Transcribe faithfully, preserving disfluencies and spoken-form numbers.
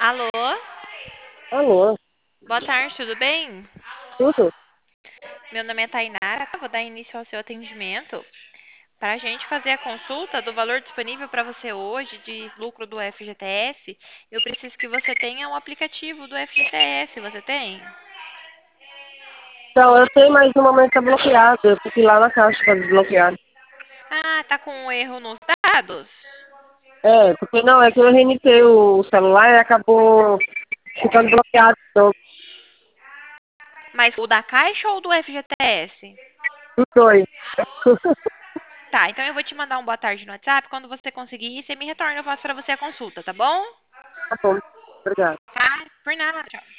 Alô? Alô, Boa tarde, tudo bem? tudo? Meu nome é Tainara, vou dar início ao seu atendimento. Para a gente fazer a consulta do valor disponível para você hoje de lucro do F G T S, eu preciso que você tenha um aplicativo do F G T S. Você tem? Então, eu tenho, mas no momento tá bloqueado. Eu fui lá na caixa para desbloquear. Ah, tá com um erro nos dados? É, porque não, é que eu reiniciei o celular e acabou ficando bloqueado. Então, Mas o da Caixa ou do F G T S? os dois. Tá, então eu vou te mandar um boa tarde no WhatsApp. Quando você conseguir, você me retorna, eu faço para você a consulta, tá bom? Tá bom, obrigado. Tá? Por nada, tchau.